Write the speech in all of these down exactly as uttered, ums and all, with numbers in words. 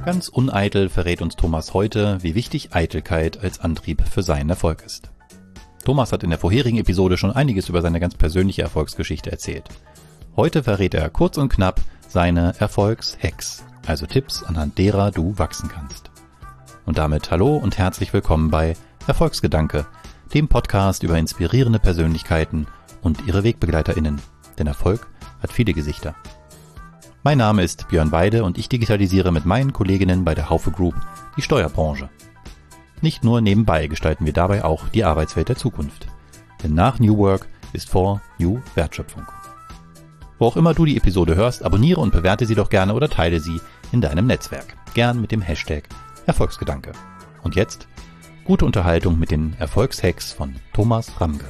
Ganz uneitel verrät uns Thomas heute, wie wichtig Eitelkeit als Antrieb für seinen Erfolg ist. Thomas hat in der vorherigen Episode schon einiges über seine ganz persönliche Erfolgsgeschichte erzählt. Heute verrät er kurz und knapp seine Erfolgshacks, also Tipps, anhand derer du wachsen kannst. Und damit hallo und herzlich willkommen bei Erfolgsgedanke, dem Podcast über inspirierende Persönlichkeiten und ihre WegbegleiterInnen. Denn Erfolg hat viele Gesichter. Mein Name ist Björn Weide und ich digitalisiere mit meinen Kolleginnen bei der Haufe Group die Steuerbranche. Nicht nur nebenbei gestalten wir dabei auch die Arbeitswelt der Zukunft. Denn nach New Work ist vor New Wertschöpfung. Wo auch immer du die Episode hörst, abonniere und bewerte sie doch gerne oder teile sie in deinem Netzwerk. Gern mit dem Hashtag Erfolgsgedanke. Und jetzt gute Unterhaltung mit den Erfolgshacks von Thomas Ramge.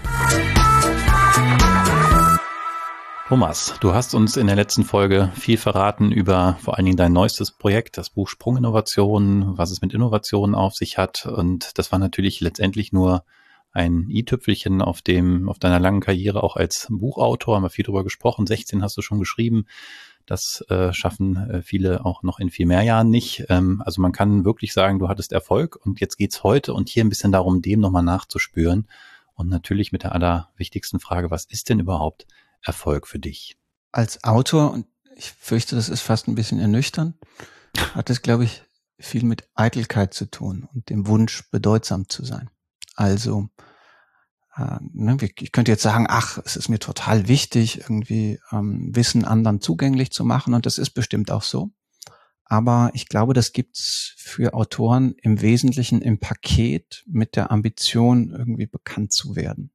Thomas, du hast uns in der letzten Folge viel verraten über vor allen Dingen dein neuestes Projekt, das Buch Sprunginnovation, was es mit Innovationen auf sich hat. Und das war natürlich letztendlich nur ein i-Tüpfelchen auf dem, auf deiner langen Karriere auch als Buchautor. Haben wir viel drüber gesprochen. sechzehn hast du schon geschrieben. Das äh, schaffen äh, viele auch noch in viel mehr Jahren nicht. Ähm, also man kann wirklich sagen, du hattest Erfolg und jetzt geht's heute und hier ein bisschen darum, dem nochmal nachzuspüren. Und natürlich mit der allerwichtigsten Frage, was ist denn überhaupt Erfolg für dich? Als Autor, und ich fürchte, das ist fast ein bisschen ernüchternd, hat es, glaube ich, viel mit Eitelkeit zu tun und dem Wunsch, bedeutsam zu sein. Also, äh, ne, ich könnte jetzt sagen, ach, es ist mir total wichtig, irgendwie ähm, Wissen anderen zugänglich zu machen, und das ist bestimmt auch so. Aber ich glaube, das gibt's für Autoren im Wesentlichen im Paket mit der Ambition, irgendwie bekannt zu werden.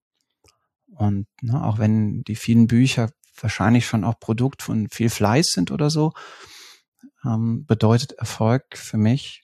Und ne, auch wenn die vielen Bücher wahrscheinlich schon auch Produkt von viel Fleiß sind oder so, ähm, bedeutet Erfolg für mich,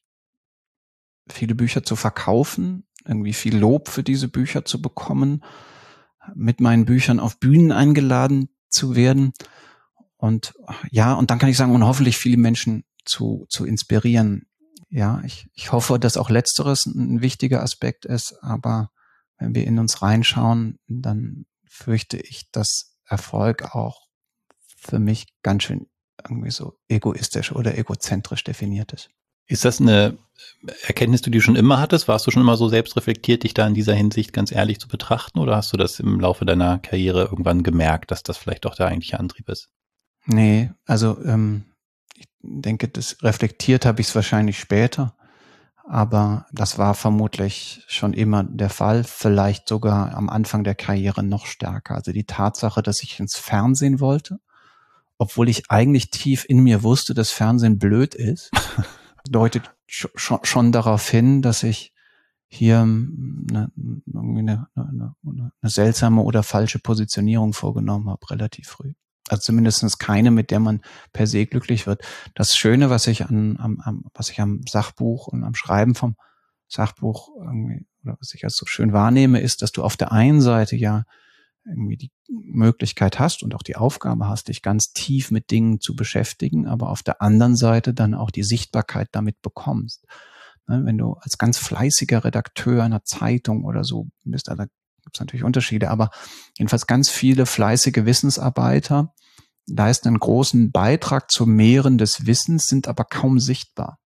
viele Bücher zu verkaufen, irgendwie viel Lob für diese Bücher zu bekommen, mit meinen Büchern auf Bühnen eingeladen zu werden. Und ja, und dann kann ich sagen, und hoffentlich viele Menschen zu zu inspirieren. Ja, ich, ich hoffe, dass auch Letzteres ein wichtiger Aspekt ist, aber wenn wir in uns reinschauen, dann fürchte ich, dass Erfolg auch für mich ganz schön irgendwie so egoistisch oder egozentrisch definiert ist. Ist das eine Erkenntnis, die du schon immer hattest? Warst du schon immer so selbstreflektiert, dich da in dieser Hinsicht ganz ehrlich zu betrachten? Oder hast du das im Laufe deiner Karriere irgendwann gemerkt, dass das vielleicht doch der eigentliche Antrieb ist? Nee, also ähm, ich denke, das reflektiert habe ich es wahrscheinlich später. Aber das war vermutlich schon immer der Fall, vielleicht sogar am Anfang der Karriere noch stärker. Also die Tatsache, dass ich ins Fernsehen wollte, obwohl ich eigentlich tief in mir wusste, dass Fernsehen blöd ist, deutet schon, schon darauf hin, dass ich hier eine, irgendwie eine, eine, eine seltsame oder falsche Positionierung vorgenommen habe, relativ früh. Also zumindest keine, mit der man per se glücklich wird. Das Schöne, was ich an, am, am, was ich am Sachbuch und am Schreiben vom Sachbuch irgendwie, oder was ich als so schön wahrnehme, ist, dass du auf der einen Seite ja irgendwie die Möglichkeit hast und auch die Aufgabe hast, dich ganz tief mit Dingen zu beschäftigen, aber auf der anderen Seite dann auch die Sichtbarkeit damit bekommst. Wenn du als ganz fleißiger Redakteur einer Zeitung oder so bist, da gibt es natürlich Unterschiede, aber jedenfalls ganz viele fleißige Wissensarbeiter leisten einen großen Beitrag zum Mehren des Wissens, sind aber kaum sichtbar.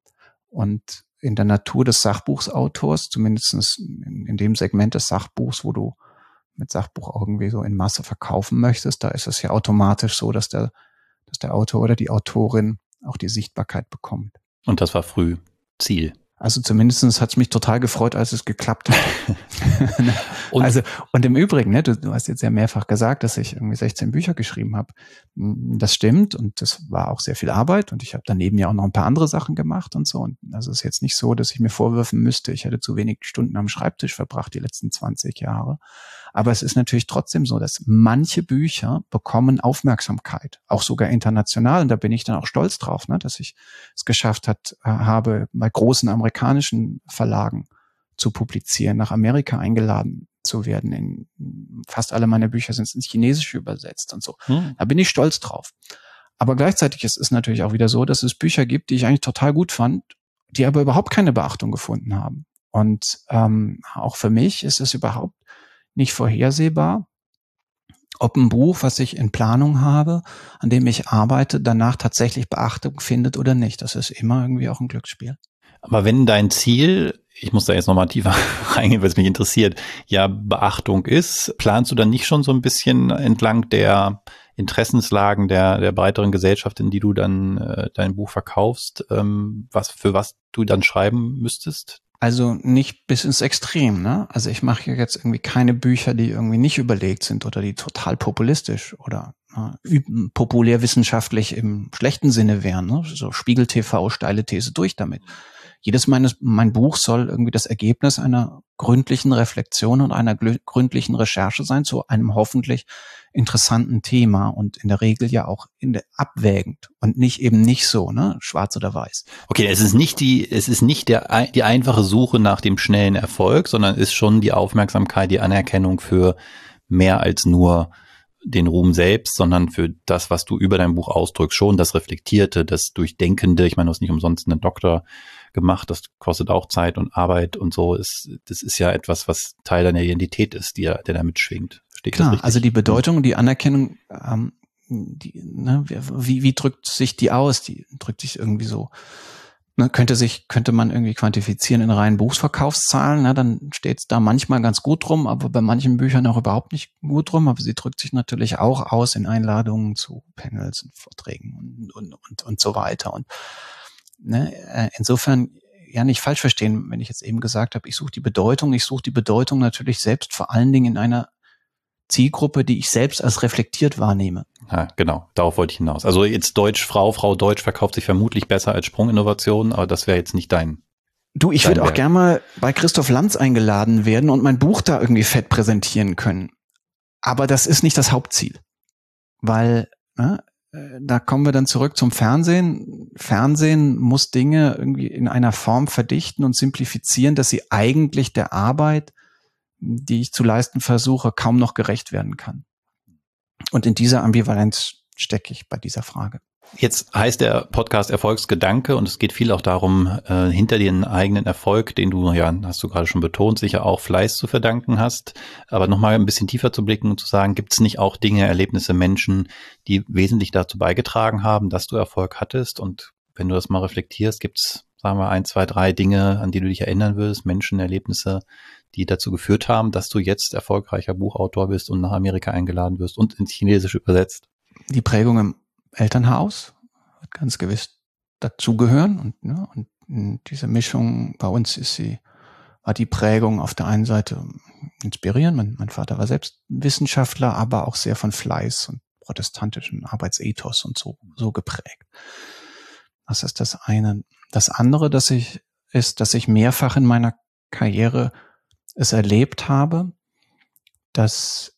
Und in der Natur des Sachbuchsautors, zumindest in, in dem Segment des Sachbuchs, wo du mit Sachbuch auch irgendwie so in Masse verkaufen möchtest, da ist es ja automatisch so, dass der, dass der Autor oder die Autorin auch die Sichtbarkeit bekommt. Und das war früh Ziel. Also zumindest hat es mich total gefreut, als es geklappt hat. und, also, und im Übrigen, ne, du, du hast jetzt ja mehrfach gesagt, dass ich irgendwie sechzehn Bücher geschrieben habe. Das stimmt, und das war auch sehr viel Arbeit, und ich habe daneben ja auch noch ein paar andere Sachen gemacht und so. Und also es ist jetzt nicht so, dass ich mir vorwürfen müsste, ich hätte zu wenig Stunden am Schreibtisch verbracht die letzten zwanzig Jahre. Aber es ist natürlich trotzdem so, dass manche Bücher bekommen Aufmerksamkeit, auch sogar international. Und da bin ich dann auch stolz drauf, ne, dass ich es geschafft hat, äh, habe, bei großen amerikanischen Verlagen zu publizieren, nach Amerika eingeladen zu werden. In, fast alle meine Bücher sind ins Chinesische übersetzt und so. Hm. Da bin ich stolz drauf. Aber gleichzeitig ist es natürlich auch wieder so, dass es Bücher gibt, die ich eigentlich total gut fand, die aber überhaupt keine Beachtung gefunden haben. Und ähm, auch für mich ist es überhaupt nicht vorhersehbar, ob ein Buch, was ich in Planung habe, an dem ich arbeite, danach tatsächlich Beachtung findet oder nicht. Das ist immer irgendwie auch ein Glücksspiel. Aber wenn dein Ziel, ich muss da jetzt nochmal tiefer reingehen, weil es mich interessiert, ja Beachtung ist, planst du dann nicht schon so ein bisschen entlang der Interessenslagen der der breiteren Gesellschaft, in die du dann äh, dein Buch verkaufst, ähm, was für was du dann schreiben müsstest? Also nicht bis ins Extrem, ne? Also ich mache jetzt irgendwie keine Bücher, die irgendwie nicht überlegt sind oder die total populistisch oder äh, populärwissenschaftlich im schlechten Sinne wären, ne? So Spiegel T V, steile These, durch damit. Jedes meines, mein Buch soll irgendwie das Ergebnis einer gründlichen Reflexion und einer gründlichen Recherche sein zu einem hoffentlich interessanten Thema und in der Regel ja auch in der abwägend und nicht eben nicht so, ne, schwarz oder weiß. Okay, es ist nicht die, es ist nicht der, die einfache Suche nach dem schnellen Erfolg, sondern ist schon die Aufmerksamkeit, die Anerkennung für mehr als nur den Ruhm selbst, sondern für das, was du über dein Buch ausdrückst, schon das Reflektierte, das Durchdenkende. Ich meine, du hast nicht umsonst einen Doktor gemacht, das kostet auch Zeit und Arbeit und so. Ist, das ist ja etwas, was Teil deiner Identität ist, die, der da mitschwingt. Verstehe ich das richtig? Also die Bedeutung, die Anerkennung, ähm, die, ne, wie, wie drückt sich die aus? Die drückt sich irgendwie so, ne, könnte sich, könnte man irgendwie quantifizieren in reinen Buchverkaufszahlen, ne, dann steht es da manchmal ganz gut drum, aber bei manchen Büchern auch überhaupt nicht gut drum, aber sie drückt sich natürlich auch aus in Einladungen zu Panels und Vorträgen und, und, und, und so weiter. Und ne, insofern, ja, nicht falsch verstehen, wenn ich jetzt eben gesagt habe, ich suche die Bedeutung, ich suche die Bedeutung natürlich selbst vor allen Dingen in einer Zielgruppe, die ich selbst als reflektiert wahrnehme. Ja, genau, darauf wollte ich hinaus. Also jetzt Deutsch, Frau, Frau Deutsch verkauft sich vermutlich besser als Sprunginnovation, aber das wäre jetzt nicht dein. Du, ich würde auch gerne mal bei Christoph Lanz eingeladen werden und mein Buch da irgendwie fett präsentieren können. Aber das ist nicht das Hauptziel. Weil, ne, da kommen wir dann zurück zum Fernsehen. Fernsehen muss Dinge irgendwie in einer Form verdichten und simplifizieren, dass sie eigentlich der Arbeit, die ich zu leisten versuche, kaum noch gerecht werden kann. Und in dieser Ambivalenz stecke ich bei dieser Frage. Jetzt heißt der Podcast Erfolgsgedanke und es geht viel auch darum, äh, hinter den eigenen Erfolg, den du, ja, hast du gerade schon betont, sicher auch Fleiß zu verdanken hast, aber nochmal ein bisschen tiefer zu blicken und zu sagen, gibt es nicht auch Dinge, Erlebnisse, Menschen, die wesentlich dazu beigetragen haben, dass du Erfolg hattest? Und wenn du das mal reflektierst, gibt es, sagen wir, ein, zwei, drei Dinge, an die du dich erinnern würdest, Menschen, Erlebnisse, die dazu geführt haben, dass du jetzt erfolgreicher Buchautor bist und nach Amerika eingeladen wirst und ins Chinesische übersetzt? Die Prägung im Elternhaus wird ganz gewiss dazugehören und, ne, und diese Mischung bei uns ist sie, war die Prägung auf der einen Seite inspirierend. Mein, mein Vater war selbst Wissenschaftler, aber auch sehr von Fleiß und protestantischen Arbeitsethos und so, so geprägt. Das ist das eine. Das andere, dass ich, ist, dass ich mehrfach in meiner Karriere es erlebt habe, dass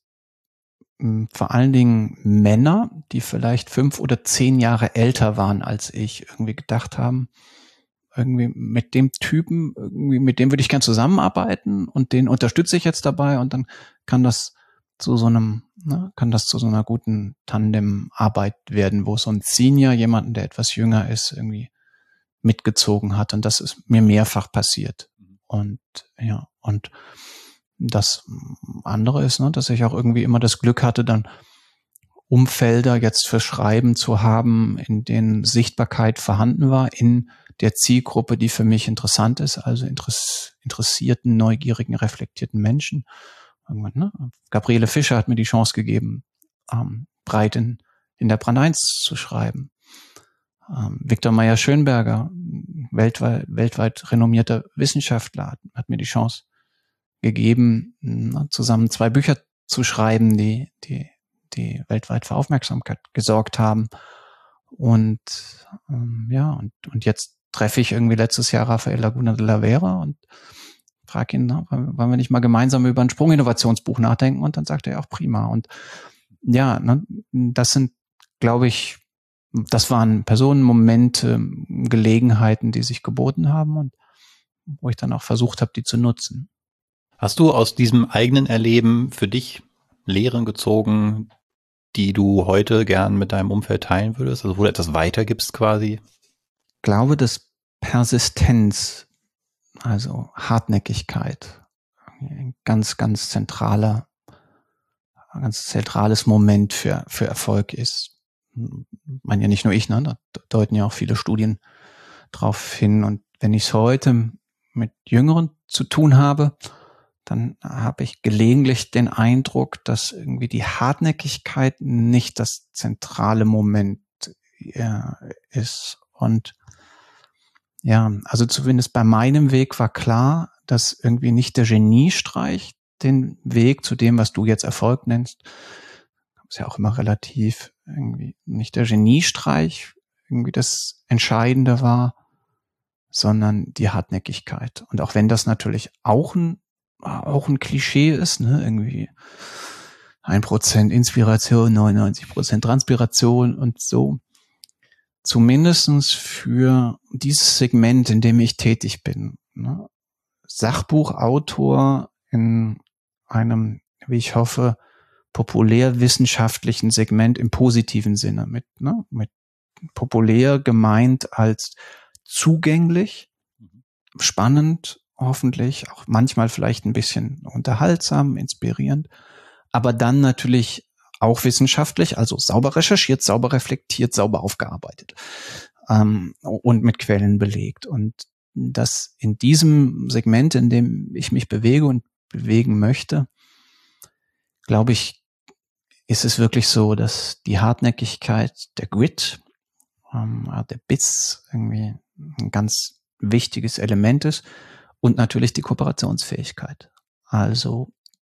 mh, vor allen Dingen Männer, die vielleicht fünf oder zehn Jahre älter waren als ich, irgendwie gedacht haben, irgendwie mit dem Typen, irgendwie mit dem würde ich gern zusammenarbeiten und den unterstütze ich jetzt dabei und dann kann das zu so einem, ne, kann das zu so einer guten Tandemarbeit werden, wo so ein Senior jemanden, der etwas jünger ist, irgendwie mitgezogen hat. Und das ist mir mehrfach passiert. Und ja, und das andere ist, ne, dass ich auch irgendwie immer das Glück hatte, dann Umfelder jetzt für Schreiben zu haben, in denen Sichtbarkeit vorhanden war, in der Zielgruppe, die für mich interessant ist, also interessierten, neugierigen, reflektierten Menschen. Irgendwann, ne? Gabriele Fischer hat mir die Chance gegeben, ähm, breit in, in der Brand eins zu schreiben. Ähm, Viktor Meyer-Schönberger, weltweit, weltweit renommierter Wissenschaftler, hat, hat mir die Chance gegeben, na, zusammen zwei Bücher zu schreiben, die, die, die weltweit für Aufmerksamkeit gesorgt haben. Und ähm, ja, und, und jetzt treffe ich irgendwie letztes Jahr Rafael Laguna de la Vera und frage ihn, na, wollen wir nicht mal gemeinsam über ein Sprunginnovationsbuch nachdenken? Und dann sagt er auch prima. Und ja, ne, das sind, glaube ich, das waren Personen, Momente, Gelegenheiten, die sich geboten haben und wo ich dann auch versucht habe, die zu nutzen. Hast du aus diesem eigenen Erleben für dich Lehren gezogen, die du heute gern mit deinem Umfeld teilen würdest? Also wo du etwas weitergibst quasi? Ich glaube, dass Persistenz, also Hartnäckigkeit, ein ganz, ganz zentraler ein ganz zentrales Moment für, für Erfolg ist. Ich meine ja nicht nur ich, ne? Da deuten ja auch viele Studien drauf hin. Und wenn ich es heute mit Jüngeren zu tun habe, dann habe ich gelegentlich den Eindruck, dass irgendwie die Hartnäckigkeit nicht das zentrale Moment äh, ist. Und ja, also zumindest bei meinem Weg war klar, dass irgendwie nicht der Geniestreich den Weg zu dem, was du jetzt Erfolg nennst, ist ja auch immer relativ, irgendwie nicht der Geniestreich irgendwie das Entscheidende war, sondern die Hartnäckigkeit. Und auch wenn das natürlich auch ein auch ein Klischee ist, ne, irgendwie ein Prozent Inspiration, neunundneunzig Prozent Transpiration und so. Zumindestens für dieses Segment, in dem ich tätig bin, ne, Sachbuchautor in einem, wie ich hoffe, populärwissenschaftlichen Segment im positiven Sinne, mit, ne, mit populär gemeint als zugänglich, spannend, hoffentlich, auch manchmal vielleicht ein bisschen unterhaltsam, inspirierend, aber dann natürlich auch wissenschaftlich, also sauber recherchiert, sauber reflektiert, sauber aufgearbeitet ähm, und mit Quellen belegt. Und das in diesem Segment, in dem ich mich bewege und bewegen möchte, glaube ich, ist es wirklich so, dass die Hartnäckigkeit, der Grit, ähm, der Biss irgendwie ein ganz wichtiges Element ist. Und natürlich die Kooperationsfähigkeit. Also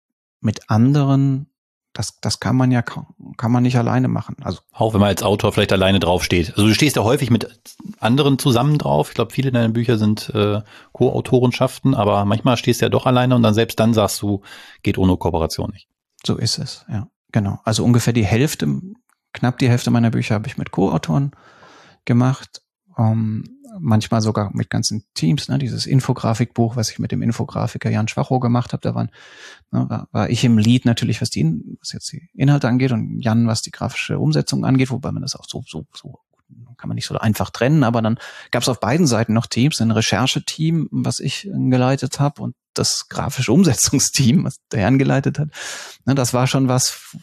mit anderen, das, das kann man ja kann man nicht alleine machen. Also auch wenn man als Autor vielleicht alleine draufsteht. Also du stehst ja häufig mit anderen zusammen drauf. Ich glaube, viele deiner Bücher sind äh, Co-Autorenschaften, aber manchmal stehst du ja doch alleine und dann selbst dann sagst du, geht ohne Kooperation nicht. So ist es, ja, genau. Also ungefähr die Hälfte, knapp die Hälfte meiner Bücher habe ich mit Co-Autoren gemacht. Um, manchmal sogar mit ganzen Teams, ne, dieses Infografikbuch, was ich mit dem Infografiker Jan Schwachow gemacht habe, da waren, ne, war, war ich im Lead natürlich, was die, was jetzt die Inhalte angeht und Jan, was die grafische Umsetzung angeht, wobei man das auch so, so, so kann man nicht so einfach trennen, aber dann gab es auf beiden Seiten noch Teams, ein Rechercheteam, was ich geleitet habe und das grafische Umsetzungsteam, was der Jan geleitet hat. Ne, das war schon was,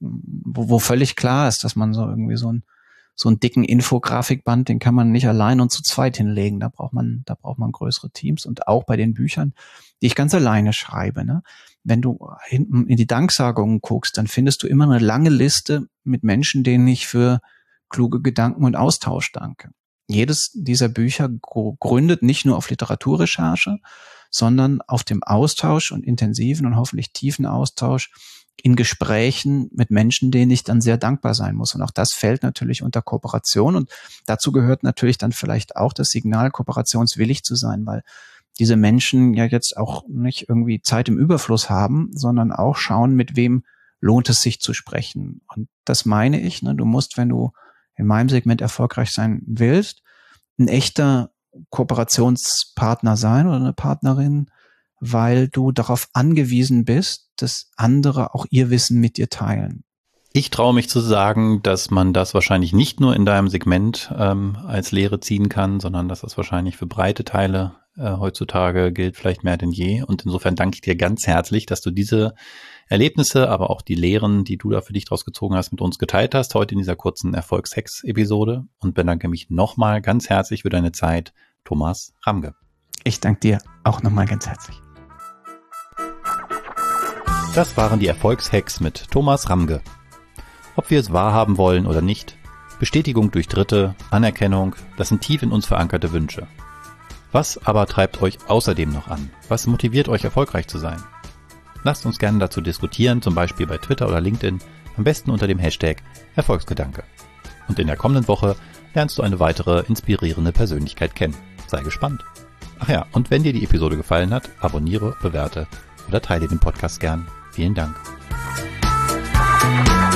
wo, wo völlig klar ist, dass man so irgendwie so ein So einen dicken Infografikband, den kann man nicht allein und zu zweit hinlegen. Da braucht man, da braucht man größere Teams. Und auch bei den Büchern, die ich ganz alleine schreibe, ne? Wenn du hinten in die Danksagungen guckst, dann findest du immer eine lange Liste mit Menschen, denen ich für kluge Gedanken und Austausch danke. Jedes dieser Bücher gründet nicht nur auf Literaturrecherche, sondern auf dem Austausch und intensiven und hoffentlich tiefen Austausch in Gesprächen mit Menschen, denen ich dann sehr dankbar sein muss. Und auch das fällt natürlich unter Kooperation. Und dazu gehört natürlich dann vielleicht auch das Signal, kooperationswillig zu sein, weil diese Menschen ja jetzt auch nicht irgendwie Zeit im Überfluss haben, sondern auch schauen, mit wem lohnt es sich zu sprechen. Und das meine ich, ne, du musst, wenn du in meinem Segment erfolgreich sein willst, ein echter Kooperationspartner sein oder eine Partnerin, weil du darauf angewiesen bist, dass andere auch ihr Wissen mit dir teilen. Ich traue mich zu sagen, dass man das wahrscheinlich nicht nur in deinem Segment ähm, als Lehre ziehen kann, sondern dass das wahrscheinlich für breite Teile äh, heutzutage gilt, vielleicht mehr denn je. Und insofern danke ich dir ganz herzlich, dass du diese Erlebnisse, aber auch die Lehren, die du da für dich draus gezogen hast, mit uns geteilt hast, heute in dieser kurzen Erfolgshacks-Episode. Und bedanke mich nochmal ganz herzlich für deine Zeit, Thomas Ramge. Ich danke dir auch nochmal ganz herzlich. Das waren die Erfolgshacks mit Thomas Ramge. Ob wir es wahrhaben wollen oder nicht, Bestätigung durch Dritte, Anerkennung, das sind tief in uns verankerte Wünsche. Was aber treibt euch außerdem noch an? Was motiviert euch, erfolgreich zu sein? Lasst uns gerne dazu diskutieren, zum Beispiel bei Twitter oder LinkedIn, am besten unter dem Hashtag Erfolgsgedanke. Und in der kommenden Woche lernst du eine weitere inspirierende Persönlichkeit kennen. Sei gespannt. Ach ja, und wenn dir die Episode gefallen hat, abonniere, bewerte oder teile den Podcast gern. Vielen Dank.